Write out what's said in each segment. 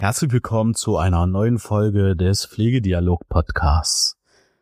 Herzlich willkommen zu einer neuen Folge des Pflegedialog-Podcasts.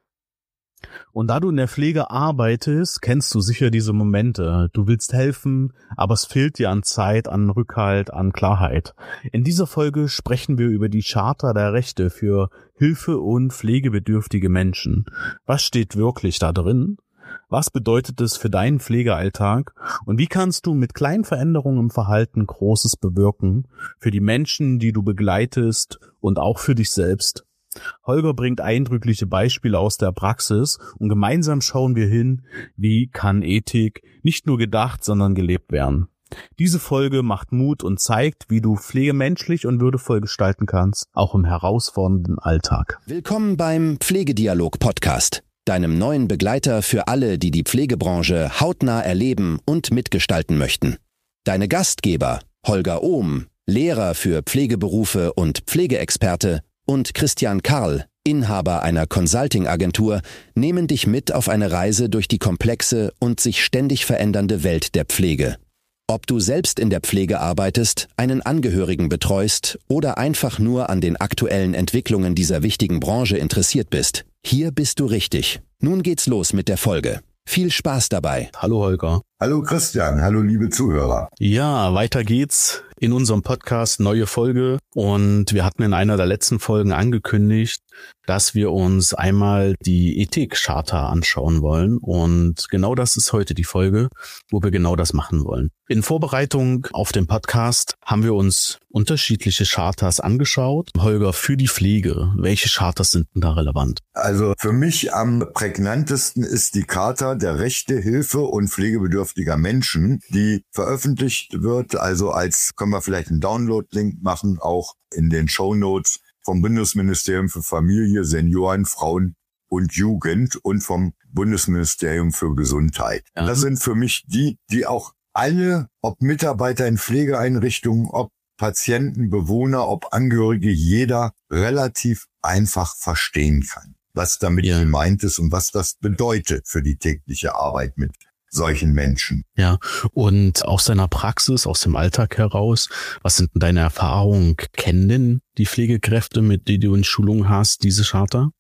Und da du in der Pflege arbeitest, kennst du sicher diese Momente. Du willst helfen, aber es fehlt dir an Zeit, an Rückhalt, an Klarheit. In dieser Folge sprechen wir über die Charta der Rechte für Hilfe- und pflegebedürftige Menschen. Was steht wirklich da drin? Was bedeutet es für deinen Pflegealltag? Und wie kannst du mit kleinen Veränderungen im Verhalten Großes bewirken? Für die Menschen, die du begleitest und auch für dich selbst. Holger bringt eindrückliche Beispiele aus der Praxis und gemeinsam schauen wir hin, wie kann Ethik nicht nur gedacht, sondern gelebt werden. Diese Folge macht Mut und zeigt, wie du Pflege menschlich und würdevoll gestalten kannst, auch im herausfordernden Alltag. Willkommen beim Pflegedialog-Podcast, deinem neuen Begleiter für alle, die die Pflegebranche hautnah erleben und mitgestalten möchten. Deine Gastgeber Holger Ohm, Lehrer für Pflegeberufe und Pflegeexperte, und Christian Karl, Inhaber einer Consulting-Agentur, nehmen dich mit auf eine Reise durch die komplexe und sich ständig verändernde Welt der Pflege. Ob du selbst in der Pflege arbeitest, einen Angehörigen betreust oder einfach nur an den aktuellen Entwicklungen dieser wichtigen Branche interessiert bist, hier bist du richtig. Nun geht's los mit der Folge. Viel Spaß dabei. Hallo Holger. Hallo Christian, hallo liebe Zuhörer. Ja, weiter geht's in unserem Podcast, neue Folge. Und wir hatten in einer der letzten Folgen angekündigt, dass wir uns einmal die Ethik-Charta anschauen wollen. Und genau das ist heute die Folge, wo wir genau das machen wollen. In Vorbereitung auf den Podcast haben wir uns unterschiedliche Chartas angeschaut. Holger, für die Pflege, welche Chartas sind denn da relevant? Also für mich am prägnantesten ist die Charta der Rechte, Hilfe und pflegebedürftiger Menschen, die veröffentlicht wird, also als, können wir vielleicht einen Download-Link machen, auch in den Shownotes vom Bundesministerium für Familie, Senioren, Frauen und Jugend und vom Bundesministerium für Gesundheit. Ja. Das sind für mich die auch alle, ob Mitarbeiter in Pflegeeinrichtungen, ob Patienten, Bewohner, ob Angehörige, jeder relativ einfach verstehen kann, was damit gemeint ist und was das bedeutet für die tägliche Arbeit mit solchen Menschen. Ja, und aus deiner Praxis, aus dem Alltag heraus, was sind denn deine Erfahrungen? Kennen denn die Pflegekräfte, mit denen du in Schulung hast, diese Charta?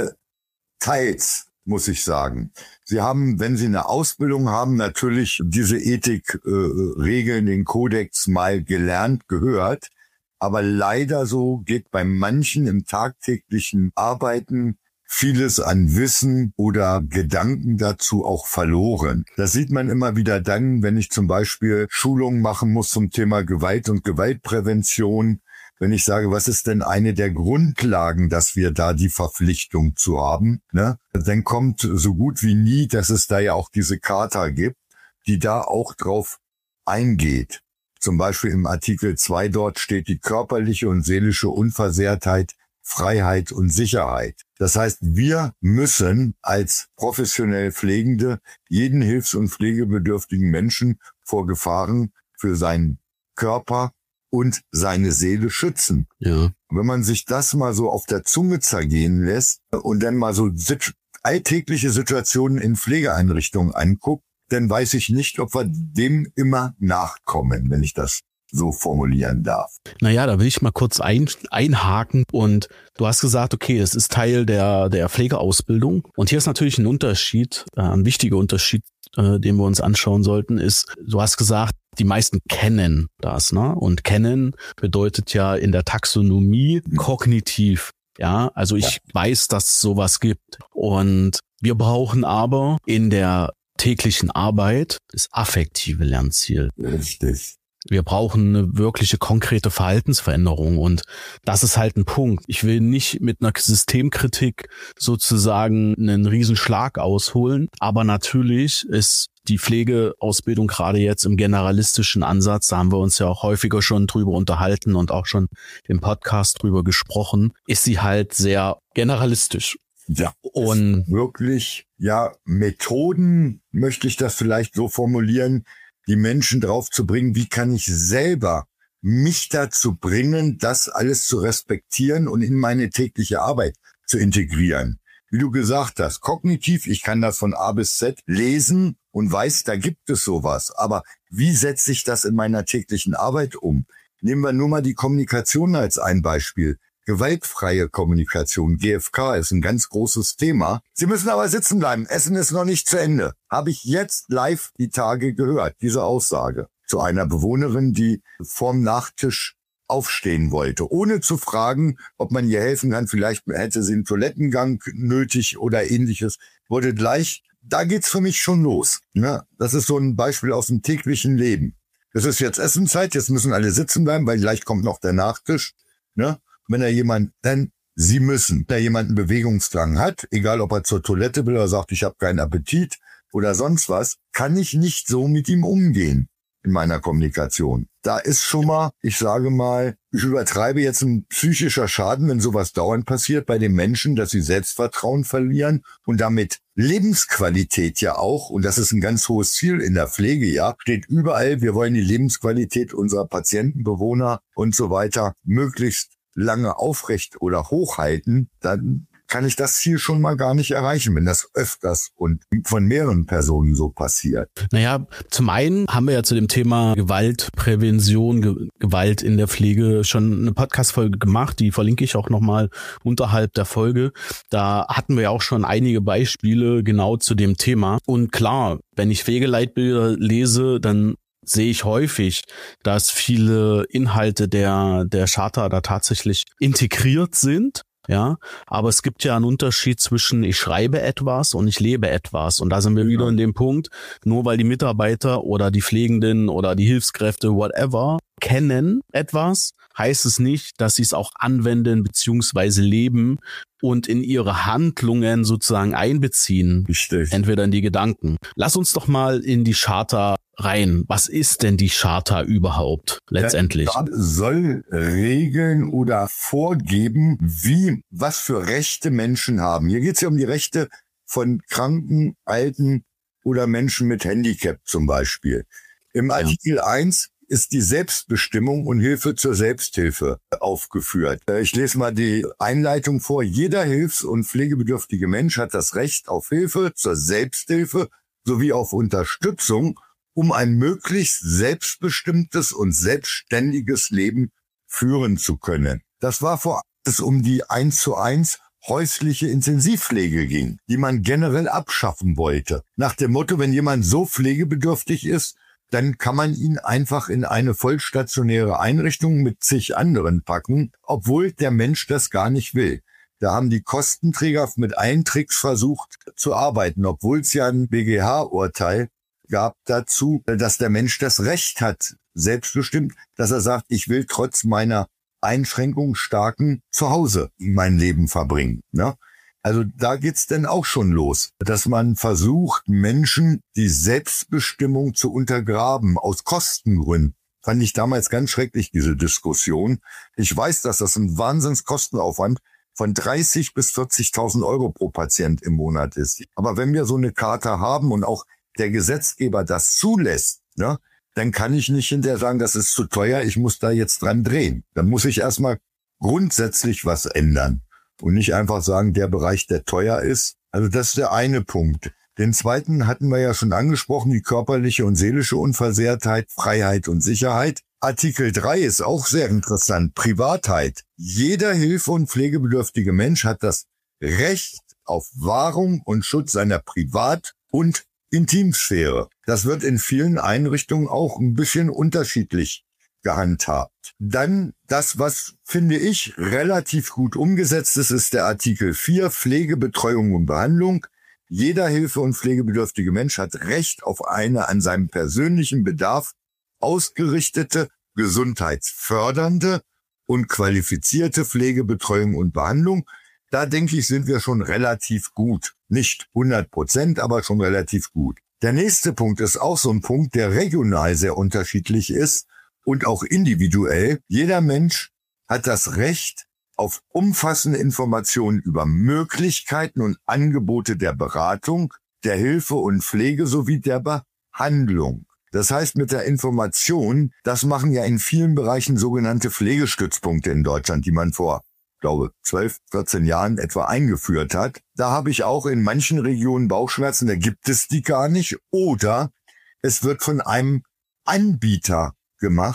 Teils, muss ich sagen. Sie haben, wenn Sie eine Ausbildung haben, natürlich diese Ethikregeln, den Kodex mal gelernt, gehört. Aber leider so geht bei manchen im tagtäglichen Arbeiten vieles an Wissen oder Gedanken dazu auch verloren. Das sieht man immer wieder dann, wenn ich zum Beispiel Schulungen machen muss zum Thema Gewalt und Gewaltprävention. Wenn ich sage, was ist denn eine der Grundlagen, dass wir da die Verpflichtung zu haben, ne? Dann kommt so gut wie nie, dass es da ja auch diese Charta gibt, die da auch drauf eingeht. Zum Beispiel im Artikel 2 dort steht die körperliche und seelische Unversehrtheit, Freiheit und Sicherheit. Das heißt, wir müssen als professionell Pflegende jeden hilfs- und pflegebedürftigen Menschen vor Gefahren für seinen Körper und seine Seele schützen. Ja. Wenn man sich das mal so auf der Zunge zergehen lässt und dann mal so alltägliche Situationen in Pflegeeinrichtungen anguckt, dann weiß ich nicht, ob wir dem immer nachkommen, wenn ich das so formulieren darf. Naja, da will ich mal kurz einhaken und du hast gesagt, okay, es ist Teil der Pflegeausbildung und hier ist natürlich ein Unterschied, ein wichtiger Unterschied, den wir uns anschauen sollten, ist, du hast gesagt, die meisten kennen das, ne? Und kennen bedeutet ja in der Taxonomie kognitiv. Ja, also ich weiß, dass es sowas gibt und wir brauchen aber in der täglichen Arbeit das affektive Lernziel. Richtig. Wir brauchen eine wirkliche konkrete Verhaltensveränderung und das ist halt ein Punkt. Ich will nicht mit einer Systemkritik sozusagen einen Riesenschlag ausholen, aber natürlich ist die Pflegeausbildung gerade jetzt im generalistischen Ansatz, da haben wir uns ja auch häufiger schon drüber unterhalten und auch schon im Podcast drüber gesprochen, ist sie halt sehr generalistisch. Ja, und wirklich, Methoden, möchte ich das vielleicht so formulieren, die Menschen drauf zu bringen, wie kann ich selber mich dazu bringen, das alles zu respektieren und in meine tägliche Arbeit zu integrieren. Wie du gesagt hast, kognitiv, ich kann das von A bis Z lesen und weiß, da gibt es sowas. Aber wie setze ich das in meiner täglichen Arbeit um? Nehmen wir nur mal die Kommunikation als ein Beispiel. Gewaltfreie Kommunikation, GFK, ist ein ganz großes Thema. Sie müssen aber sitzen bleiben. Essen ist noch nicht zu Ende. Habe ich jetzt live die Tage gehört, diese Aussage zu einer Bewohnerin, die vorm Nachtisch aufstehen wollte, ohne zu fragen, ob man ihr helfen kann. Vielleicht hätte sie einen Toilettengang nötig oder ähnliches. Wurde gleich, da geht's für mich schon los. Ne? Das ist so ein Beispiel aus dem täglichen Leben. Es ist jetzt Essenszeit, jetzt müssen alle sitzen bleiben, weil gleich kommt noch der Nachtisch. Ne? Sie müssen, wenn jemand einen Bewegungsdrang hat, egal ob er zur Toilette will oder sagt, ich habe keinen Appetit oder sonst was, kann ich nicht so mit ihm umgehen in meiner Kommunikation. Da ist schon mal, ich sage mal, ich übertreibe jetzt, ein psychischer Schaden, wenn sowas dauernd passiert bei den Menschen, dass sie Selbstvertrauen verlieren und damit Lebensqualität ja auch, und das ist ein ganz hohes Ziel in der Pflege, ja, steht überall, wir wollen die Lebensqualität unserer Patienten, Bewohner und so weiter möglichst lange aufrecht oder hochhalten, dann kann ich das Ziel schon mal gar nicht erreichen, wenn das öfters und von mehreren Personen so passiert. Naja, zum einen haben wir ja zu dem Thema Gewaltprävention, Gewalt in der Pflege schon eine Podcast-Folge gemacht, die verlinke ich auch nochmal unterhalb der Folge. Da hatten wir ja auch schon einige Beispiele genau zu dem Thema. Und klar, wenn ich Pflegeleitbilder lese, dann sehe ich häufig, dass viele Inhalte der Charta da tatsächlich integriert sind. Ja, aber es gibt ja einen Unterschied zwischen ich schreibe etwas und ich lebe etwas. Und da sind wir wieder in dem Punkt, nur weil die Mitarbeiter oder die Pflegenden oder die Hilfskräfte, whatever, kennen etwas, heißt es nicht, dass sie es auch anwenden bzw. leben und in ihre Handlungen sozusagen einbeziehen. Richtig. Entweder in die Gedanken. Lass uns doch mal in die Charta rein. Was ist denn die Charta überhaupt letztendlich? Ja, soll regeln oder vorgeben, was für Rechte Menschen haben. Hier geht es ja um die Rechte von Kranken, Alten oder Menschen mit Handicap zum Beispiel. Im Artikel 1 ist die Selbstbestimmung und Hilfe zur Selbsthilfe aufgeführt. Ich lese mal die Einleitung vor. Jeder hilfs- und pflegebedürftige Mensch hat das Recht auf Hilfe zur Selbsthilfe sowie auf Unterstützung, um ein möglichst selbstbestimmtes und selbstständiges Leben führen zu können. Das war vor allem, es um die 1:1 häusliche Intensivpflege ging, die man generell abschaffen wollte. Nach dem Motto, wenn jemand so pflegebedürftig ist, dann kann man ihn einfach in eine vollstationäre Einrichtung mit zig anderen packen, obwohl der Mensch das gar nicht will. Da haben die Kostenträger mit allen Tricks versucht zu arbeiten, obwohl es ja ein BGH-Urteil gab dazu, dass der Mensch das Recht hat, selbstbestimmt, dass er sagt, ich will trotz meiner Einschränkung starken zu Hause mein Leben verbringen. Ne? Also da geht's denn auch schon los, dass man versucht, Menschen die Selbstbestimmung zu untergraben, aus Kostengründen. Fand ich damals ganz schrecklich, diese Diskussion. Ich weiß, dass das ein Wahnsinnskostenaufwand von 30.000 bis 40.000 Euro pro Patient im Monat ist. Aber wenn wir so eine Charta haben und auch der Gesetzgeber das zulässt, ne, dann kann ich nicht hinterher sagen, das ist zu teuer, ich muss da jetzt dran drehen. Dann muss ich erstmal grundsätzlich was ändern. Und nicht einfach sagen, der Bereich, der teuer ist. Also das ist der eine Punkt. Den zweiten hatten wir ja schon angesprochen, die körperliche und seelische Unversehrtheit, Freiheit und Sicherheit. Artikel 3 ist auch sehr interessant, Privatheit. Jeder hilfe- und pflegebedürftige Mensch hat das Recht auf Wahrung und Schutz seiner Privat- und Intimsphäre. Das wird in vielen Einrichtungen auch ein bisschen unterschiedlich gehandhabt. Dann das, was, finde ich, relativ gut umgesetzt ist, ist der Artikel 4, Pflege, Betreuung und Behandlung. Jeder hilfe- und pflegebedürftige Mensch hat Recht auf eine an seinem persönlichen Bedarf ausgerichtete, gesundheitsfördernde und qualifizierte Pflege, Betreuung und Behandlung. Da denke ich, sind wir schon relativ gut. Nicht 100%, aber schon relativ gut. Der nächste Punkt ist auch so ein Punkt, der regional sehr unterschiedlich ist und auch individuell. Jeder Mensch hat das Recht auf umfassende Informationen über Möglichkeiten und Angebote der Beratung, der Hilfe und Pflege sowie der Behandlung. Das heißt, mit der Information, das machen ja in vielen Bereichen sogenannte Pflegestützpunkte in Deutschland, die man vor, glaube 12, 14 Jahren etwa eingeführt hat. Da habe ich auch in manchen Regionen Bauchschmerzen, da gibt es die gar nicht. Oder es wird von einem Anbieter gemacht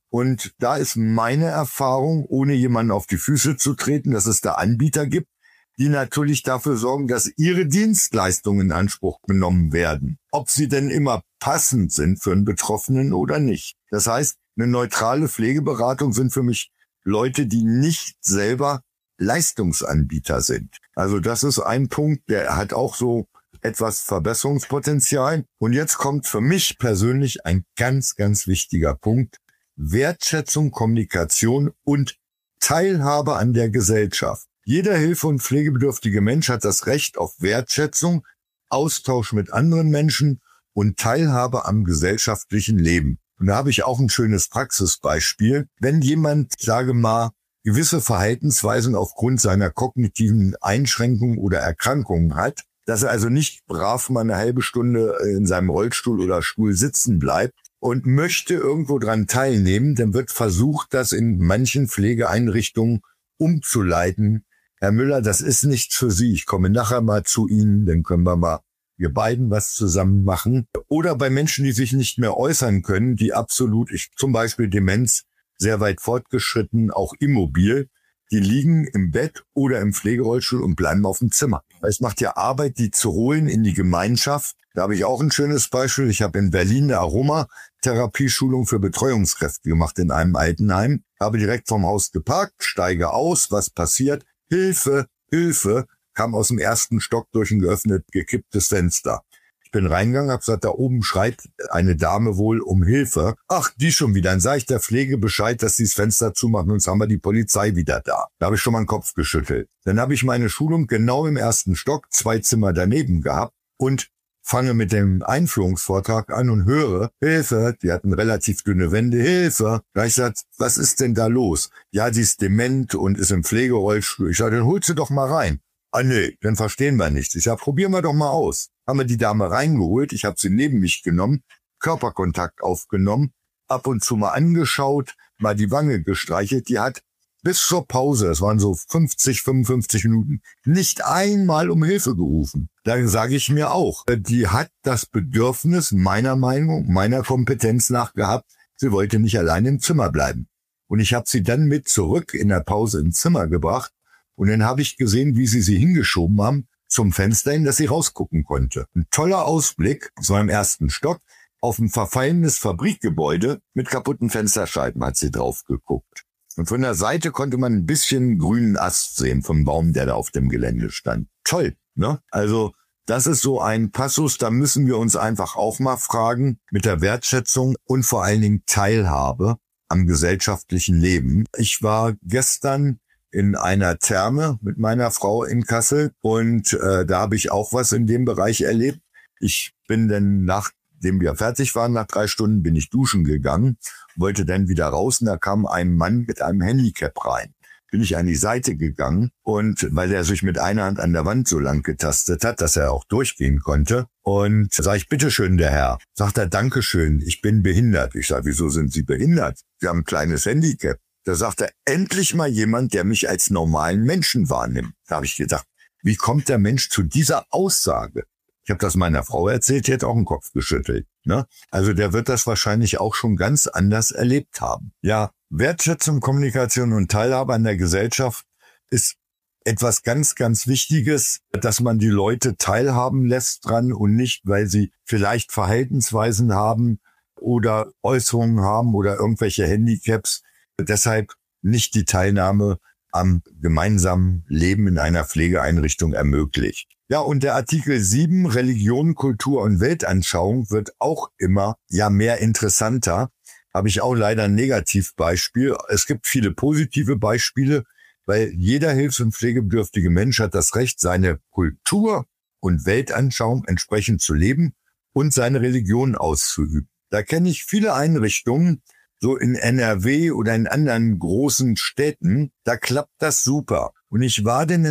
Und da ist meine Erfahrung, ohne jemanden auf die Füße zu treten, dass es da Anbieter gibt, die natürlich dafür sorgen, dass ihre Dienstleistungen in Anspruch genommen werden. Ob sie denn immer passend sind für einen Betroffenen oder nicht. Das heißt, eine neutrale Pflegeberatung sind für mich Leute, die nicht selber Leistungsanbieter sind. Also das ist ein Punkt, der hat auch so etwas Verbesserungspotenzial. Und jetzt kommt für mich persönlich ein ganz, ganz wichtiger Punkt. Wertschätzung, Kommunikation und Teilhabe an der Gesellschaft. Jeder hilfe- und pflegebedürftige Mensch hat das Recht auf Wertschätzung, Austausch mit anderen Menschen und Teilhabe am gesellschaftlichen Leben. Und da habe ich auch ein schönes Praxisbeispiel. Wenn jemand, sage mal, gewisse Verhaltensweisen aufgrund seiner kognitiven Einschränkungen oder Erkrankungen hat, dass er also nicht brav mal eine halbe Stunde in seinem Rollstuhl oder Stuhl sitzen bleibt und möchte irgendwo dran teilnehmen, dann wird versucht, das in manchen Pflegeeinrichtungen umzuleiten. Herr Müller, das ist nichts für Sie. Ich komme nachher mal zu Ihnen, dann können wir beiden was zusammen machen. Oder bei Menschen, die sich nicht mehr äußern können, die absolut, zum Beispiel Demenz, sehr weit fortgeschritten, auch immobil, die liegen im Bett oder im Pflegerollstuhl und bleiben auf dem Zimmer. Es macht ja Arbeit, die zu holen in die Gemeinschaft. Da habe ich auch ein schönes Beispiel. Ich habe in Berlin eine Aromatherapieschulung für Betreuungskräfte gemacht in einem Altenheim. Habe direkt vom Haus geparkt, steige aus, was passiert? Hilfe, Hilfe, kam aus dem ersten Stock durch ein gekipptes Fenster. Ich bin reingegangen, habe gesagt, da oben schreit eine Dame wohl um Hilfe. Ach, die schon wieder. Dann sage ich der Pflege Bescheid, dass sie das Fenster zumachen, sonst haben wir die Polizei wieder da. Da habe ich schon mal den Kopf geschüttelt. Dann habe ich meine Schulung genau im ersten Stock, 2 Zimmer daneben gehabt und fange mit dem Einführungsvortrag an und höre, Hilfe, die hatten relativ dünne Wände, Hilfe. Da habe ich gesagt, was ist denn da los? Ja, sie ist dement und ist im Pflegerollstuhl. Ich sage, dann holt sie doch mal rein. Ah nee, dann verstehen wir nichts. Ich sage, probieren wir doch mal aus. Haben wir die Dame reingeholt, ich habe sie neben mich genommen, Körperkontakt aufgenommen, ab und zu mal angeschaut, mal die Wange gestreichelt. Die hat bis zur Pause, das waren so 50, 55 Minuten, nicht einmal um Hilfe gerufen. Da sage ich mir auch, die hat das Bedürfnis meiner Meinung, meiner Kompetenz nach gehabt, sie wollte nicht allein im Zimmer bleiben. Und ich habe sie dann mit zurück in der Pause ins Zimmer gebracht und dann habe ich gesehen, wie sie hingeschoben haben zum Fenster hin, dass sie rausgucken konnte. Ein toller Ausblick, so im ersten Stock, auf ein verfallenes Fabrikgebäude mit kaputten Fensterscheiben hat sie drauf geguckt. Und von der Seite konnte man ein bisschen grünen Ast sehen vom Baum, der da auf dem Gelände stand. Toll, ne? Also das ist so ein Passus, da müssen wir uns einfach auch mal fragen mit der Wertschätzung und vor allen Dingen Teilhabe am gesellschaftlichen Leben. Ich war gestern in einer Therme mit meiner Frau in Kassel und da habe ich auch was in dem Bereich erlebt. Ich bin dann, nachdem wir fertig waren, nach 3 Stunden bin ich duschen gegangen, wollte dann wieder raus und da kam ein Mann mit einem Handicap rein. Bin ich an die Seite gegangen und weil er sich mit einer Hand an der Wand so lang getastet hat, dass er auch durchgehen konnte. Und sage ich, bitteschön, der Herr. Sagt er, Dankeschön, ich bin behindert. Ich sage, wieso sind Sie behindert? Sie haben ein kleines Handicap. Da sagt er, endlich mal jemand, der mich als normalen Menschen wahrnimmt. Da habe ich gedacht, wie kommt der Mensch zu dieser Aussage? Ich habe das meiner Frau erzählt, die hat auch den Kopf geschüttelt. Ne? Also der wird das wahrscheinlich auch schon ganz anders erlebt haben. Ja, Wertschätzung, Kommunikation und Teilhabe an der Gesellschaft ist etwas ganz, ganz Wichtiges, dass man die Leute teilhaben lässt dran und nicht, weil sie vielleicht Verhaltensweisen haben oder Äußerungen haben oder irgendwelche Handicaps. Deshalb nicht die Teilnahme am gemeinsamen Leben in einer Pflegeeinrichtung ermöglicht. Ja, und der Artikel 7, Religion, Kultur und Weltanschauung, wird auch immer mehr interessanter. Habe ich auch leider ein Negativbeispiel. Es gibt viele positive Beispiele, weil jeder hilfs- und pflegebedürftige Mensch hat das Recht, seine Kultur und Weltanschauung entsprechend zu leben und seine Religion auszuüben. Da kenne ich viele Einrichtungen, so in NRW oder in anderen großen Städten, da klappt das super. Und ich war denn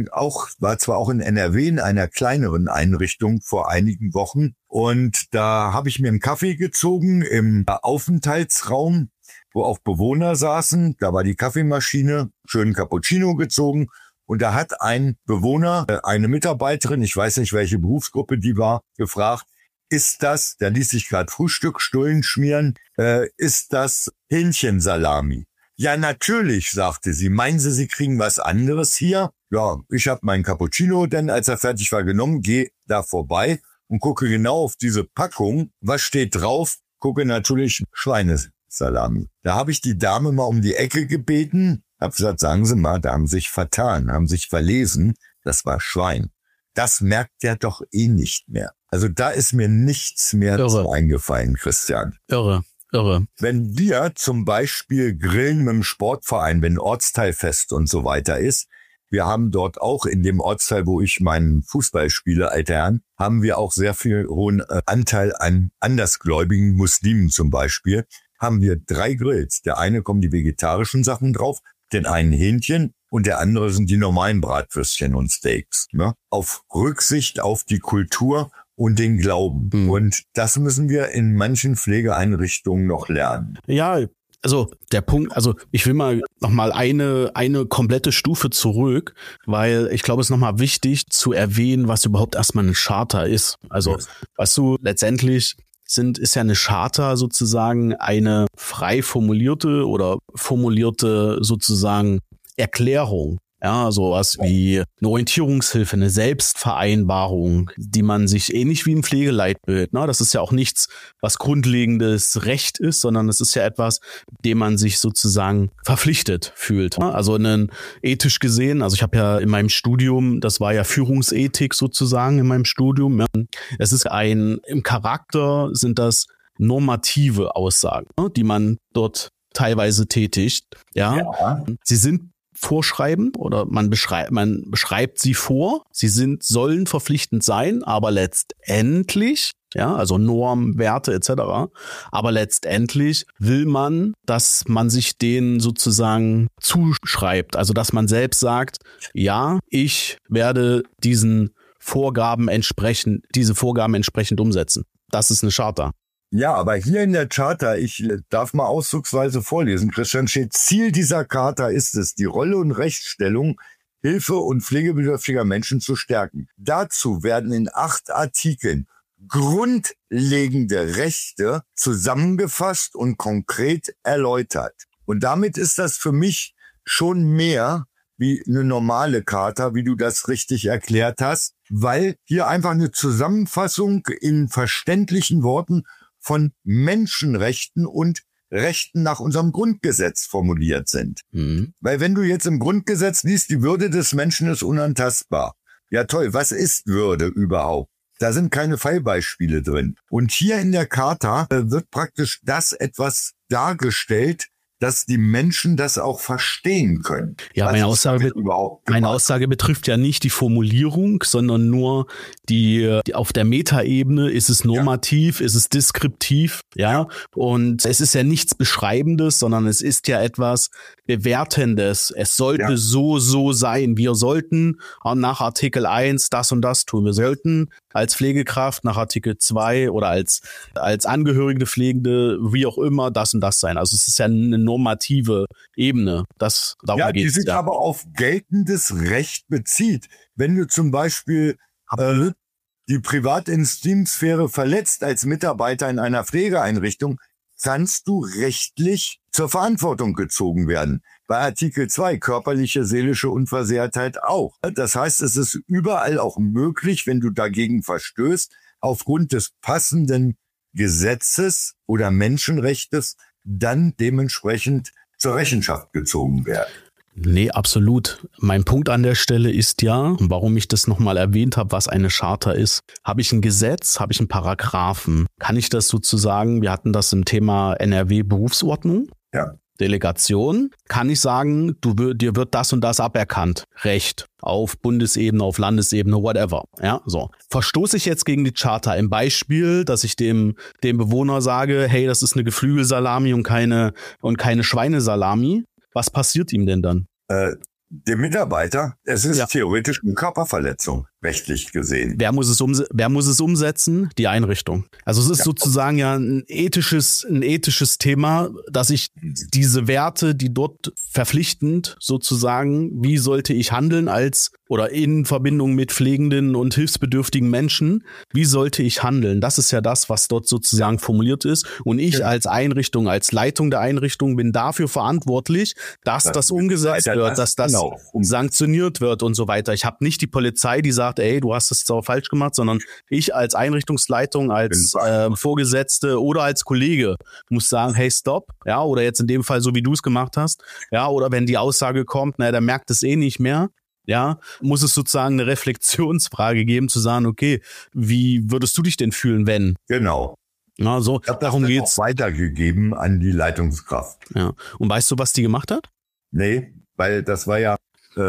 war zwar auch in NRW in einer kleineren Einrichtung vor einigen Wochen und da habe ich mir einen Kaffee gezogen im Aufenthaltsraum, wo auch Bewohner saßen. Da war die Kaffeemaschine, schön Cappuccino gezogen und da hat ein Bewohner, eine Mitarbeiterin, ich weiß nicht, welche Berufsgruppe die war, gefragt, ist das, da ließ sich gerade Frühstückstullen schmieren, ist das Hähnchensalami? Ja, natürlich, sagte sie. Meinen Sie, Sie kriegen was anderes hier? Ja, ich habe meinen Cappuccino, denn als er fertig war genommen, gehe da vorbei und gucke genau auf diese Packung. Was steht drauf? Gucke natürlich Schweinesalami. Da habe ich die Dame mal um die Ecke gebeten, habe gesagt, sagen Sie mal, da haben Sie sich vertan, haben sich verlesen, das war Schwein. Das merkt er doch eh nicht mehr. Also da ist mir nichts mehr zu eingefallen, Christian. Irre. Wenn wir zum Beispiel grillen mit dem Sportverein, wenn Ortsteilfest und so weiter ist, wir haben dort auch in dem Ortsteil, wo ich meinen Fußball spiele, alter Herren, haben wir auch sehr viel hohen Anteil an andersgläubigen Muslimen zum Beispiel, haben wir 3 Grills. Der eine kommen die vegetarischen Sachen drauf, den einen Hähnchen und der andere sind die normalen Bratwürstchen und Steaks. Ne? Auf Rücksicht auf die Kultur und den Glauben. Und das müssen wir in manchen Pflegeeinrichtungen noch lernen. Ja, also der Punkt, also ich will mal nochmal eine komplette Stufe zurück, weil ich glaube, es ist nochmal wichtig zu erwähnen, was überhaupt erstmal eine Charta ist. Also, weißt du, letztendlich ist ja eine Charta sozusagen eine frei formulierte oder formulierte sozusagen Erklärung. Ja, sowas wie eine Orientierungshilfe, eine Selbstvereinbarung, die man sich ähnlich wie im Pflegeleitbild, ne, das ist ja auch nichts, was grundlegendes Recht ist, sondern es ist ja etwas, dem man sich sozusagen verpflichtet fühlt. Ne? Also ethisch gesehen, also ich habe ja in meinem Studium, das war ja Führungsethik sozusagen in meinem Studium, ja, es ist im Charakter sind das normative Aussagen, ne, die man dort teilweise tätigt. Ja. Sie sind vorschreiben oder man beschreibt sie vor. Sie sollen verpflichtend sein, aber letztendlich, ja, also Norm, Werte etc. Aber letztendlich will man, dass man sich denen sozusagen zuschreibt. Also dass man selbst sagt, ja, ich werde diese Vorgaben entsprechend umsetzen. Das ist eine Charta. Ja, aber hier in der Charta, ich darf mal ausdrucksweise vorlesen, Christian, steht, Ziel dieser Charta ist es, die Rolle und Rechtsstellung Hilfe- und pflegebedürftiger Menschen zu stärken. Dazu werden in 8 Artikeln grundlegende Rechte zusammengefasst und konkret erläutert. Und damit ist das für mich schon mehr wie eine normale Charta, wie du das richtig erklärt hast, weil hier einfach eine Zusammenfassung in verständlichen Worten von Menschenrechten und Rechten nach unserem Grundgesetz formuliert sind. Weil wenn du jetzt im Grundgesetz liest, die Würde des Menschen ist unantastbar. Ja toll, was ist Würde überhaupt? Da sind keine Fallbeispiele drin. Und hier in der Charta wird praktisch das etwas dargestellt, dass die Menschen das auch verstehen können. Ja, meine Aussage betrifft ja nicht die Formulierung, sondern nur die auf der Metaebene ist es normativ, ist es deskriptiv, ja. Und es ist ja nichts Beschreibendes, sondern es ist ja etwas Bewertendes. Es sollte so sein. Wir sollten nach Artikel 1 das und das tun. Wir sollten als Pflegekraft nach Artikel 2 oder als angehörige Pflegende, wie auch immer, das und das sein. Also es ist ja eine normative Ebene. Darum die sich aber auf geltendes Recht bezieht. Wenn du zum Beispiel die Privatintimsphäre verletzt als Mitarbeiter in einer Pflegeeinrichtung, kannst du rechtlich zur Verantwortung gezogen werden. Bei Artikel 2 körperliche, seelische Unversehrtheit auch. Das heißt, es ist überall auch möglich, wenn du dagegen verstößt, aufgrund des passenden Gesetzes oder Menschenrechtes dann dementsprechend zur Rechenschaft gezogen werden. Nee, absolut. Mein Punkt an der Stelle ist ja, warum ich das nochmal erwähnt habe, was eine Charta ist. Habe ich ein Gesetz, habe ich einen Paragraphen? Kann ich das sozusagen, wir hatten das im Thema NRW Berufsordnung, Delegation, kann ich sagen, dir wird das und das aberkannt. Recht. Auf Bundesebene, auf Landesebene, whatever. Ja, so. Verstoße ich jetzt gegen die Charta im Beispiel, dass ich dem Bewohner sage, hey, das ist eine Geflügelsalami und keine Schweinesalami. Was passiert ihm denn dann? Dem Mitarbeiter, es ist theoretisch eine Körperverletzung. rechtlich gesehen. Wer muss es umsetzen? Die Einrichtung. Also es ist sozusagen ja ein ethisches Thema, dass ich diese Werte, die dort verpflichtend sozusagen, wie sollte ich handeln oder in Verbindung mit pflegenden und hilfsbedürftigen Menschen, wie sollte ich handeln? Das ist ja das, was dort sozusagen formuliert ist. Und ich als Einrichtung, als Leitung der Einrichtung bin dafür verantwortlich, dass das umgesetzt wird, dass das sanktioniert wird und so weiter. Ich habe nicht die Polizei, die sagt, ey, du hast es zwar falsch gemacht, sondern ich als Einrichtungsleitung, als Vorgesetzte oder als Kollege muss sagen, hey, stopp, ja, oder jetzt in dem Fall so, wie du es gemacht hast, ja, oder wenn die Aussage kommt, naja, der merkt es eh nicht mehr, ja, muss es sozusagen eine Reflexionsfrage geben, zu sagen, okay, wie würdest du dich denn fühlen, wenn? Genau. Ja, so, ich habe darum das geht's. auch weitergegeben an die Leitungskraft. Ja. Und weißt du, was die gemacht hat? Nee, weil das war ja,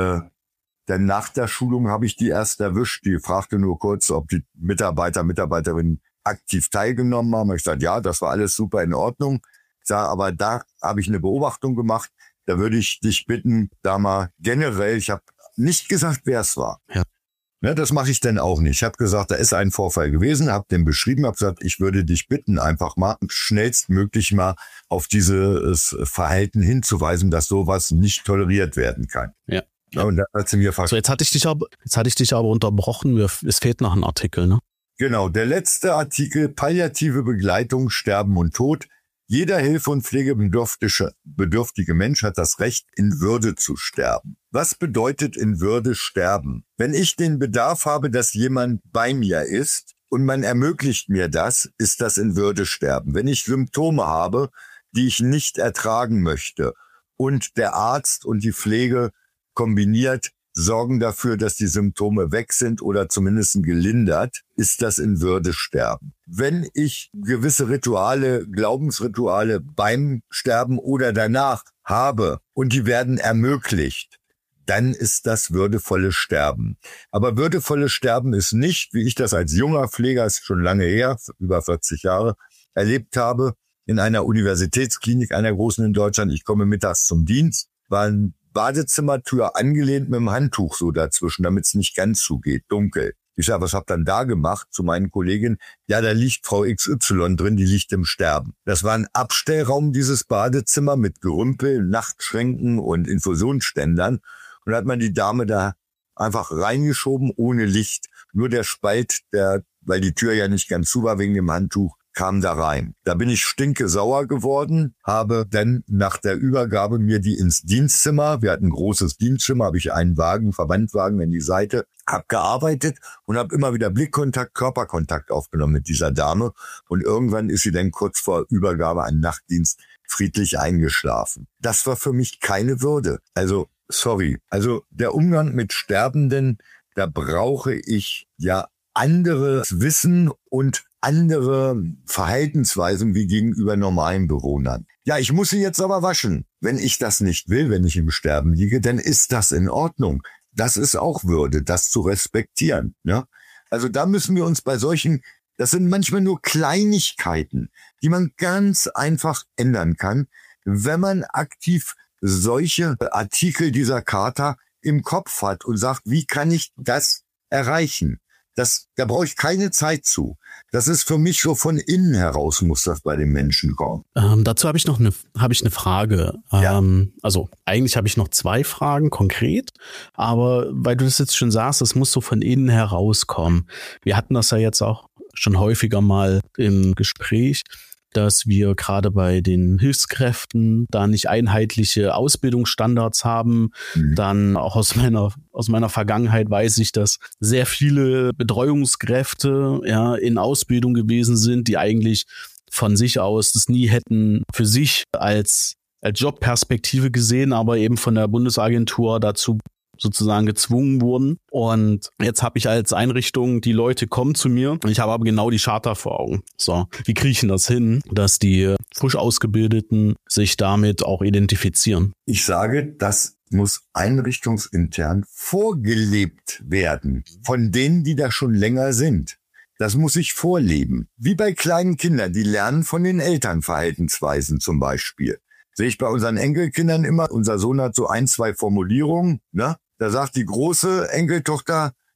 denn nach der Schulung habe ich die erst erwischt. Die fragte nur kurz, ob die Mitarbeiterinnen aktiv teilgenommen haben. Ich sagte, ja, das war alles super in Ordnung. Ich sage, aber da habe ich eine Beobachtung gemacht. Da würde ich dich bitten, da mal generell, ich habe nicht gesagt, wer es war. Ja. Ne, das mache ich dann auch nicht. Ich habe gesagt, da ist ein Vorfall gewesen, habe den beschrieben, habe gesagt, ich würde dich bitten, einfach mal schnellstmöglich mal auf dieses Verhalten hinzuweisen, dass sowas nicht toleriert werden kann. Ja. Ja, und das hat sie mir So, jetzt hatte ich dich aber unterbrochen. Es fehlt noch ein Artikel, ne? Genau, der letzte Artikel, palliative Begleitung, Sterben und Tod. Jeder hilfe- und pflegebedürftige Mensch hat das Recht, in Würde zu sterben. Was bedeutet in Würde sterben? Wenn ich den Bedarf habe, dass jemand bei mir ist und man ermöglicht mir das, ist das in Würde sterben. Wenn ich Symptome habe, die ich nicht ertragen möchte und der Arzt und die Pflege kombiniert sorgen dafür, dass die Symptome weg sind oder zumindest gelindert, ist das in Würde sterben. Wenn ich gewisse Rituale, Glaubensrituale beim Sterben oder danach habe und die werden ermöglicht, dann ist das würdevolle Sterben. Aber würdevolles Sterben ist nicht, wie ich das als junger Pfleger, ist schon lange her, über 40 Jahre, erlebt habe, in einer Universitätsklinik, einer großen in Deutschland. Ich komme mittags zum Dienst, war eine Badezimmertür angelehnt mit dem Handtuch so dazwischen, damit es nicht ganz zugeht, dunkel. Ich sage, was habt ihr denn da gemacht? Zu meinen Kolleginnen, ja, da liegt Frau XY drin, die liegt im Sterben. Das war ein Abstellraum, dieses Badezimmer, mit Gerümpel, Nachtschränken und Infusionsständern. Und da hat man die Dame da einfach reingeschoben, ohne Licht. Nur der Spalt, weil die Tür ja nicht ganz zu war wegen dem Handtuch, kam da rein. Da bin ich stinkesauer geworden, habe dann nach der Übergabe mir die ins Dienstzimmer, wir hatten ein großes Dienstzimmer, habe ich einen Wagen, Verbandwagen in die Seite, habe gearbeitet und habe immer wieder Blickkontakt, Körperkontakt aufgenommen mit dieser Dame. Und irgendwann ist sie dann kurz vor Übergabe an Nachtdienst friedlich eingeschlafen. Das war für mich keine Würde. Also, sorry. Also der Umgang mit Sterbenden, da brauche ich ja anderes Wissen und andere Verhaltensweisen wie gegenüber normalen Bewohnern. Ja, ich muss sie jetzt aber waschen. Wenn ich das nicht will, wenn ich im Sterben liege, dann ist das in Ordnung. Das ist auch Würde, das zu respektieren. Ja? Also da müssen wir uns bei solchen, das sind manchmal nur Kleinigkeiten, die man ganz einfach ändern kann, wenn man aktiv solche Artikel dieser Charta im Kopf hat und sagt, wie kann ich das erreichen? Da brauche ich keine Zeit zu. Das ist für mich so von innen heraus, muss das bei den Menschen kommen. Dazu habe ich noch eine Frage. Ja. Also eigentlich habe ich noch 2 Fragen konkret, aber weil du das jetzt schon sagst, es muss so von innen herauskommen. Wir hatten das ja jetzt auch schon häufiger mal im Gespräch, dass wir gerade bei den Hilfskräften da nicht einheitliche Ausbildungsstandards haben. Dann auch aus meiner Vergangenheit weiß ich, dass sehr viele Betreuungskräfte in Ausbildung gewesen sind, die eigentlich von sich aus das nie hätten für sich als Jobperspektive gesehen, aber eben von der Bundesagentur dazu sozusagen gezwungen wurden. Und jetzt habe ich als Einrichtung, die Leute kommen zu mir und ich habe aber genau die Charta vor Augen. So, wie kriege ich denn das hin, dass die frisch Ausgebildeten sich damit auch identifizieren? Ich sage, das muss einrichtungsintern vorgelebt werden von denen, die da schon länger sind. Das muss ich vorleben. Wie bei kleinen Kindern, die lernen von den Eltern Verhaltensweisen zum Beispiel. Sehe ich bei unseren Enkelkindern immer, unser Sohn hat so 1, 2 Formulierungen, ne? Da sagt die große Enkeltochter,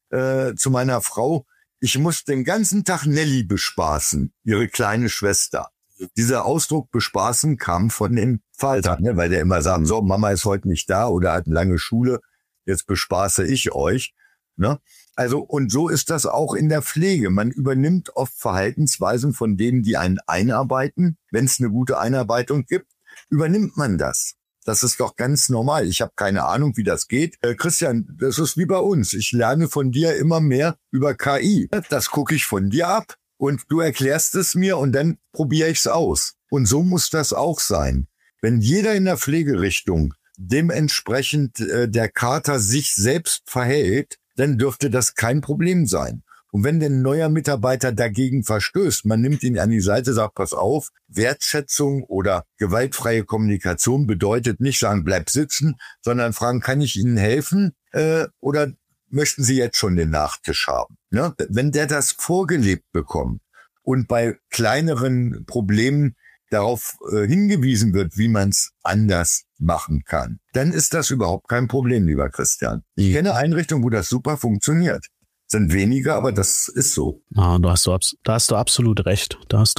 zu meiner Frau, ich muss den ganzen Tag Nelly bespaßen, ihre kleine Schwester. Dieser Ausdruck bespaßen kam von dem Vater, ne, weil der immer sagt, so, Mama ist heute nicht da oder hat eine lange Schule, jetzt bespaße ich euch. Ne? Also, und so ist das auch in der Pflege. Man übernimmt oft Verhaltensweisen von denen, die einen einarbeiten. Wenn es eine gute Einarbeitung gibt, übernimmt man das. Das ist doch ganz normal. Ich habe keine Ahnung, wie das geht. Christian, das ist wie bei uns. Ich lerne von dir immer mehr über KI. Das gucke ich von dir ab. Und du erklärst es mir und dann probiere ich es aus. Und so muss das auch sein. Wenn jeder in der Pflegerichtung dementsprechend der Charta sich selbst verhält, dann dürfte das kein Problem sein. Und wenn ein neuer Mitarbeiter dagegen verstößt, man nimmt ihn an die Seite, sagt, pass auf, Wertschätzung oder gewaltfreie Kommunikation bedeutet nicht sagen, bleib sitzen, sondern fragen, kann ich Ihnen helfen oder möchten Sie jetzt schon den Nachtisch haben? Ne? Wenn der das vorgelebt bekommt und bei kleineren Problemen darauf hingewiesen wird, wie man es anders machen kann, dann ist das überhaupt kein Problem, lieber Christian. Ich kenne Einrichtungen, wo das super funktioniert. Sind weniger, aber das ist so. Ah, da hast du absolut recht.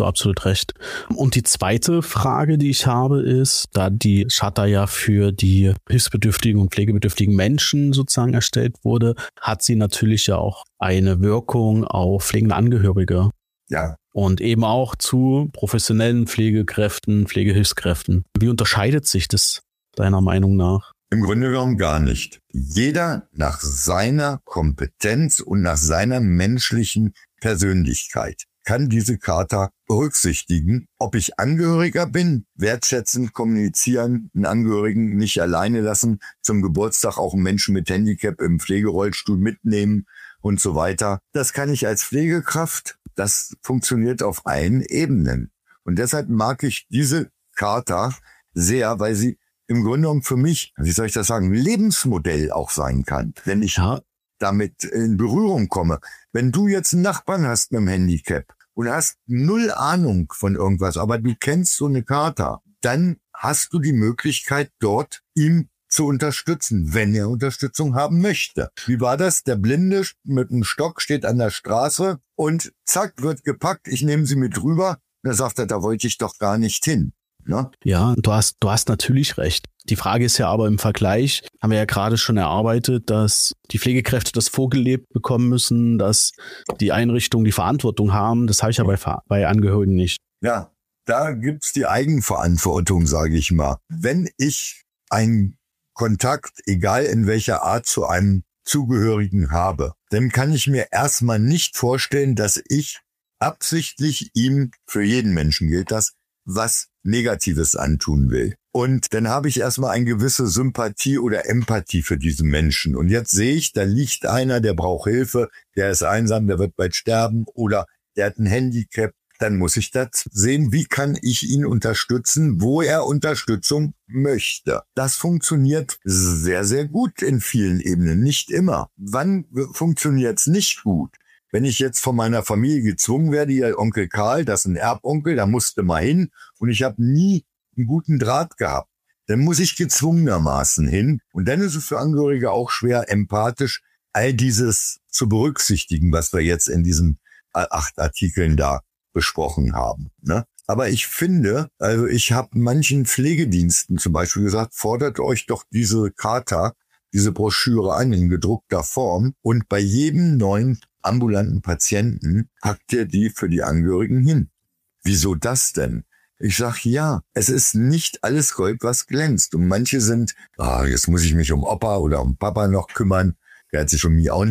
Und die zweite Frage, die ich habe, ist, da die Charta ja für die hilfsbedürftigen und pflegebedürftigen Menschen sozusagen erstellt wurde, hat sie natürlich ja auch eine Wirkung auf pflegende Angehörige. Ja. Und eben auch zu professionellen Pflegekräften, Pflegehilfskräften. Wie unterscheidet sich das deiner Meinung nach? Im Grunde genommen gar nicht. Jeder nach seiner Kompetenz und nach seiner menschlichen Persönlichkeit kann diese Charta berücksichtigen. Ob ich Angehöriger bin, wertschätzend kommunizieren, einen Angehörigen nicht alleine lassen, zum Geburtstag auch einen Menschen mit Handicap im Pflegerollstuhl mitnehmen und so weiter. Das kann ich als Pflegekraft. Das funktioniert auf allen Ebenen. Und deshalb mag ich diese Charta sehr, weil sie im Grunde genommen für mich, wie soll ich das sagen, ein Lebensmodell auch sein kann, wenn ich damit in Berührung komme. Wenn du jetzt einen Nachbarn hast mit einem Handicap und hast null Ahnung von irgendwas, aber du kennst so eine Charta, dann hast du die Möglichkeit, dort ihm zu unterstützen, wenn er Unterstützung haben möchte. Wie war das? Der Blinde mit einem Stock steht an der Straße und zack, wird gepackt, ich nehme sie mit rüber. Und dann sagt er, da wollte ich doch gar nicht hin. Ne? Ja, du hast natürlich recht. Die Frage ist ja aber im Vergleich, haben wir ja gerade schon erarbeitet, dass die Pflegekräfte das vorgelebt bekommen müssen, dass die Einrichtungen die Verantwortung haben. Das habe ich ja bei Angehörigen nicht. Ja, da gibt's die Eigenverantwortung, sage ich mal. Wenn ich einen Kontakt, egal in welcher Art, zu einem Zugehörigen habe, dann kann ich mir erstmal nicht vorstellen, dass ich absichtlich ihm, für jeden Menschen gilt das, was Negatives antun will. Und dann habe ich erstmal eine gewisse Sympathie oder Empathie für diesen Menschen. Und jetzt sehe ich, da liegt einer, der braucht Hilfe, der ist einsam, der wird bald sterben oder der hat ein Handicap. Dann muss ich das sehen, wie kann ich ihn unterstützen, wo er Unterstützung möchte. Das funktioniert sehr, sehr gut in vielen Ebenen, nicht immer. Wann funktioniert es nicht gut? Wenn ich jetzt von meiner Familie gezwungen werde, hier Onkel Karl, das ist ein Erbonkel, da musste mal hin und ich habe nie einen guten Draht gehabt, dann muss ich gezwungenermaßen hin. Und dann ist es für Angehörige auch schwer, empathisch all dieses zu berücksichtigen, was wir jetzt in diesen 8 Artikeln da besprochen haben. Ne? Aber ich finde, also ich habe manchen Pflegediensten zum Beispiel gesagt, fordert euch doch diese Charta, diese Broschüre an in gedruckter Form und bei jedem neuen ambulanten Patienten packt ihr die für die Angehörigen hin. Wieso das denn? Ich sag ja, es ist nicht alles Gold, was glänzt. Und manche sind, jetzt muss ich mich um Opa oder um Papa noch kümmern. Der hat sich um mich auch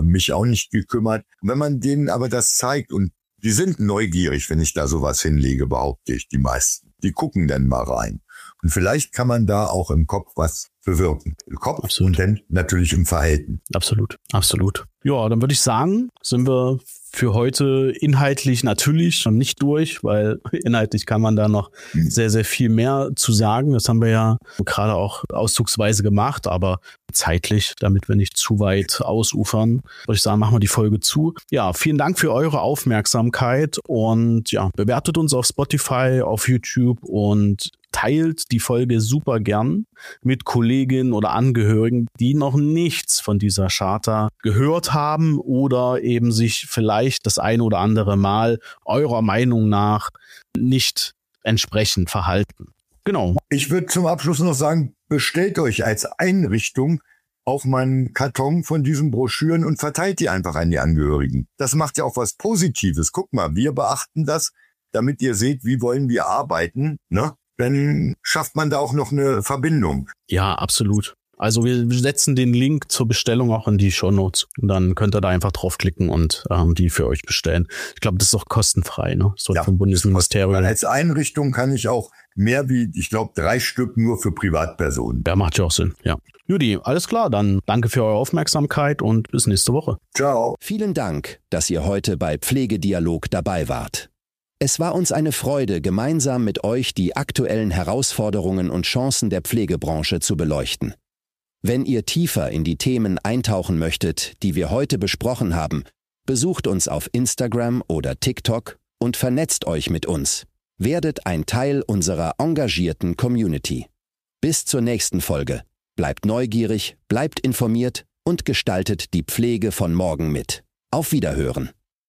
nicht gekümmert. Und wenn man denen aber das zeigt und die sind neugierig, wenn ich da sowas hinlege, behaupte ich, die meisten. Die gucken dann mal rein. Und vielleicht kann man da auch im Kopf was bewirken. Im Kopf Absolut. Und dann natürlich im Verhalten. Absolut. Ja, dann würde ich sagen, sind wir für heute inhaltlich natürlich noch nicht durch, weil inhaltlich kann man da noch sehr, sehr viel mehr zu sagen. Das haben wir ja gerade auch auszugsweise gemacht, aber zeitlich, damit wir nicht zu weit ausufern, würde ich sagen, machen wir die Folge zu. Ja, vielen Dank für eure Aufmerksamkeit und ja, bewertet uns auf Spotify, auf YouTube und teilt die Folge super gern mit Kolleginnen oder Angehörigen, die noch nichts von dieser Charta gehört haben oder eben sich vielleicht das eine oder andere Mal eurer Meinung nach nicht entsprechend verhalten. Genau. Ich würde zum Abschluss noch sagen, bestellt euch als Einrichtung auch mal einen Karton von diesen Broschüren und verteilt die einfach an die Angehörigen. Das macht ja auch was Positives. Guck mal, wir beachten das, damit ihr seht, wie wollen wir arbeiten, ne? Dann schafft man da auch noch eine Verbindung. Ja, absolut. Also wir setzen den Link zur Bestellung auch in die Shownotes und dann könnt ihr da einfach draufklicken und die für euch bestellen. Ich glaube, das ist auch kostenfrei, ne? So ja, vom Bundesministerium. Als Einrichtung kann ich auch mehr wie, ich glaube, 3 Stück nur für Privatpersonen. Ja, macht ja auch Sinn, ja. Judy, alles klar, dann danke für eure Aufmerksamkeit und bis nächste Woche. Ciao. Vielen Dank, dass ihr heute bei Pflegedialog dabei wart. Es war uns eine Freude, gemeinsam mit euch die aktuellen Herausforderungen und Chancen der Pflegebranche zu beleuchten. Wenn ihr tiefer in die Themen eintauchen möchtet, die wir heute besprochen haben, besucht uns auf Instagram oder TikTok und vernetzt euch mit uns. Werdet ein Teil unserer engagierten Community. Bis zur nächsten Folge. Bleibt neugierig, bleibt informiert und gestaltet die Pflege von morgen mit. Auf Wiederhören.